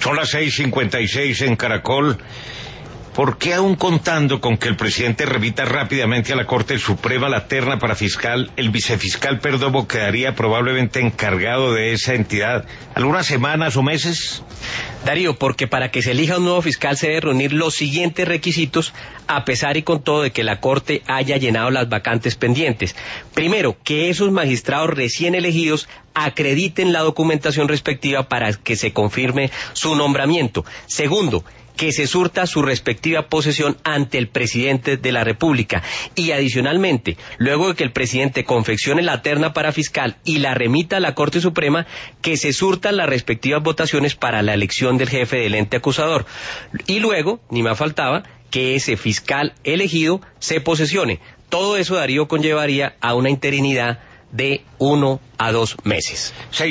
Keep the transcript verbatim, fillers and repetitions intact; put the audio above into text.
Son las seis cincuenta y seis en Caracol. ¿Por qué aún contando con que el presidente remita rápidamente a la Corte Suprema la terna para fiscal, el vicefiscal Perdomo quedaría probablemente encargado de esa entidad algunas semanas o meses? Darío, porque para que se elija un nuevo fiscal se deben reunir los siguientes requisitos, a pesar y con todo de que la Corte haya llenado las vacantes pendientes. Primero, que esos magistrados recién elegidos acrediten la documentación respectiva para que se confirme su nombramiento. Segundo, que se surta su respectiva posesión ante el presidente de la República. Y adicionalmente, luego de que el presidente confeccione la terna para fiscal y la remita a la Corte Suprema, que se surtan las respectivas votaciones para la elección del jefe del ente acusador. Y luego, ni más faltaba, que ese fiscal elegido se posesione. Todo eso, Darío, conllevaría a una interinidad de uno a dos meses.